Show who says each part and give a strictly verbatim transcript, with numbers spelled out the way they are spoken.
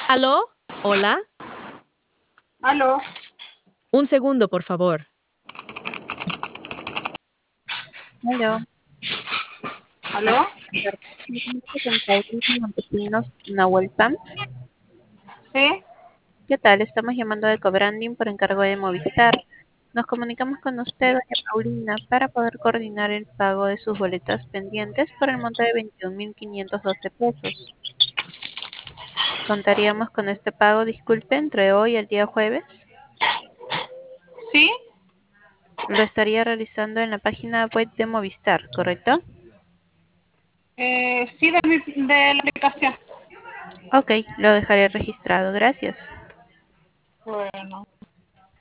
Speaker 1: ¿Aló? ¿Hola?
Speaker 2: Aló,
Speaker 1: Un segundo, por favor.
Speaker 3: Aló,
Speaker 2: aló,
Speaker 3: buenas tardes. Me comunico con Paulina Montesinos Nahuel Sanz.
Speaker 2: sí,
Speaker 3: ¿Qué tal? Estamos llamando de Cobranding por encargo de Movistar. Nos comunicamos con usted, doña Paulina, para poder coordinar el pago de sus boletas pendientes por el monto de veintiún mil quinientos doce pesos. Contaríamos con este pago, disculpe, entre hoy y el día jueves.
Speaker 2: sí,
Speaker 3: Lo estaría realizando en la página web de Movistar, ¿correcto?
Speaker 2: eh, sí de, mi, de la aplicación.
Speaker 3: Ok, lo dejaré registrado. Gracias.
Speaker 2: Bueno.